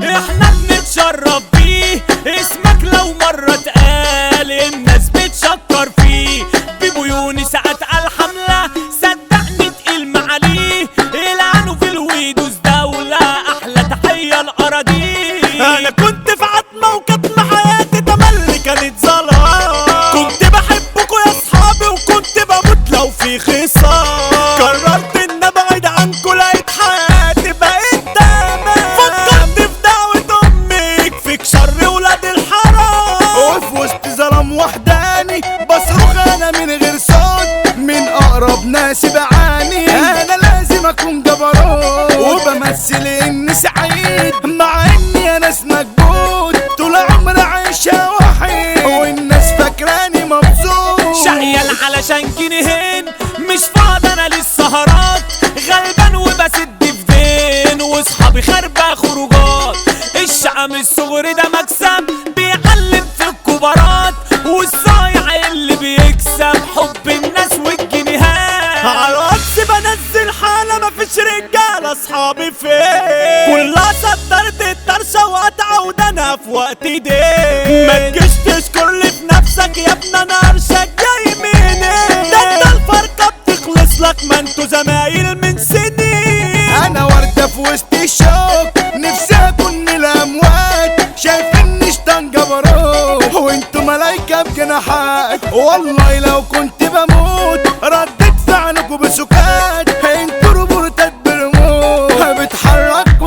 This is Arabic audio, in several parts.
احنا بنتشرف بيه، اسمك لو مرة اتقال الناس بتشكر فيه. بيبو يونس ساعات على الحملة صدقني تقيل معاليه، العنو في الويدوز دولة احلى تحية الاراضيه. انا كنت في عتمة وكانت حياتي تملي كانت ظلام، كنت بحبكوا يا اصحابي وكنت بموت لو في خصام، قررت ان ابعد عنكوا لقيت حياتي بقيت تمام، فكرت في دعوة امي يكفيك شر ولاد الحرام، وفي وسط ظلام وحداني بصرخ انا من غير صوت، من اقرب ناسي بعاني انا لازم اكون جبروت، وبمثل اني سعيد مع اني انا مكبوت، طول عمري عايشة وحيد والناس فاكراني مبسوط، شقيان علشان جنيهين مش فاضي انا للسهرات، غلبان وبسد في دين واصحابي خاربة خروجات. الشقة الصغري ده مكسب بيعلم في الكبارات، والصايع اللي بيكسب حب الناس والجنيهات. على الواتس بنزل حالة مفيش رجالة اصحابي فين، كلها صدرت الطرشة وقطعة ودنا في وقت دين، ما تجيش تشكر لي في نفسك يا ابني انا قرشك جاي منين، ده انت الفرقة بتخلص لك ما انتوا زمايل من سنين، انا وردة في وسط الشوك نفسي اكون من الاموات، شايفيني شطان جبروت وانتوا ملايكة بجناحات، والله لو كنت بموت رديت فعلكوا بسكات، انتوا روبورتات برموت بتحركوا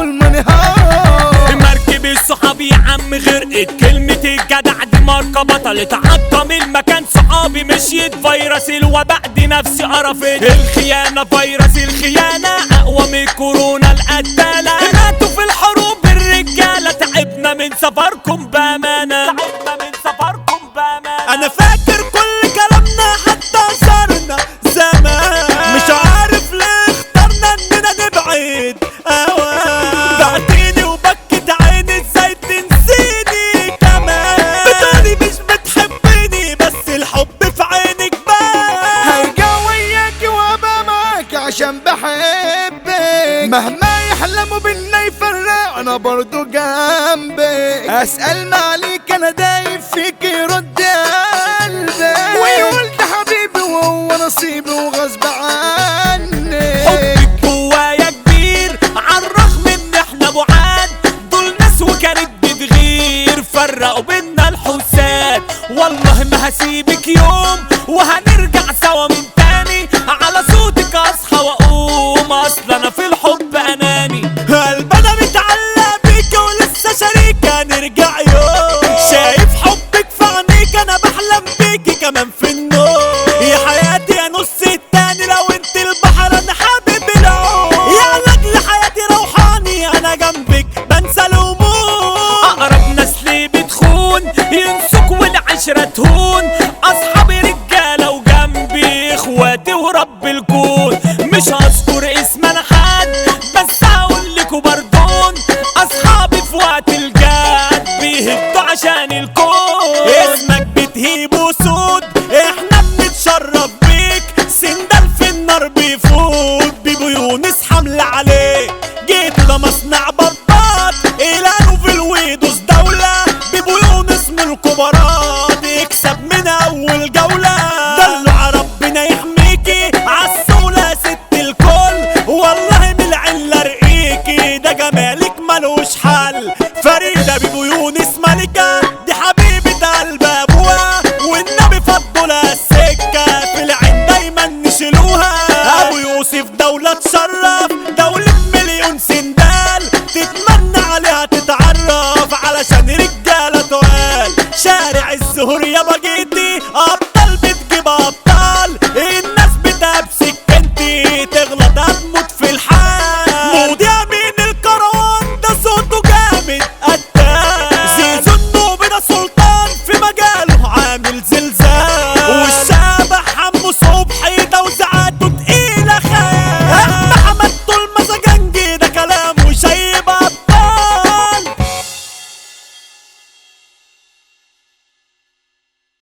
المنهار. مركب الصحاب يا عم غرقت، كلمة الجدع دي ماركة بطلت، عطم المكان صحابي مشيت، فيروس الوباء دي نفسي قرفت، الخيانة فيروس الخيانة اقوى من كورونا القتالة، ماتوا في الحروب الرجالة، تعبنا من سفركم بأمانة، تعبنا من سفركم بأمانة. انا فاكر كل كلامنا حتى صارنا زمان، مش عارف ليه اخترنا اننا نبعد اوان، بعتيني وبكت عيني ازاي تنسيني كمان، بتقولي مش بتحبيني بس الحب في عينك بان، هرجع وياكي وابقى معاكي عشان بحبك، مهما يحلموا بينا يفرقوا انا برضو جنبك، اسأل ما عليك انا دايب فيك يرد قلبي، ويقول ده حبيبي وهو نصيبي وغصب عني، حبك جوايا كبير عالرغم ان احنا بعاد، دول ناس وكانت بتغير فرقوا بينا الحساد، والله ما هسيبك يوم وهنرجع سوا من تاني، على صوتك اصحى واقوم اصل انا في الحب اناني، قلبي انا متعلق بيك ولسه شريكة نرجع يوم، شايف حبك في عينيك انا بحلم بيكي كمان في النوم، يا حياتي يا نص التاني لو انت البحر انا حابب العوم، يا لاجل حياتي روحاني انا جنبك بنسى الهموم، اقرب ناس ليه بتخون ينسوك والعشرة تهون، اصحابي رجالة وجنبي اخواتي ورب الكون، مش هذكر اسم انا حد بس هقول لكوا بردون، اصحابي في وقت الجد بيهدوا عشان الكون، اسمك بتهيب وسود احنا بنتشرف بيك، سندال في النار بيفوت، بيبو يونس حملة عليك، جيت ده مصنع بطات الانو في الويدوز دولة، بيبو يونس من الكبارات يكسب من اول جولة، دلع ربنا يحميكي عالسولة ست الكل، والله من العلة رقيكي ده جمالك ملوش حل، فريدة بيبو يونس ملكة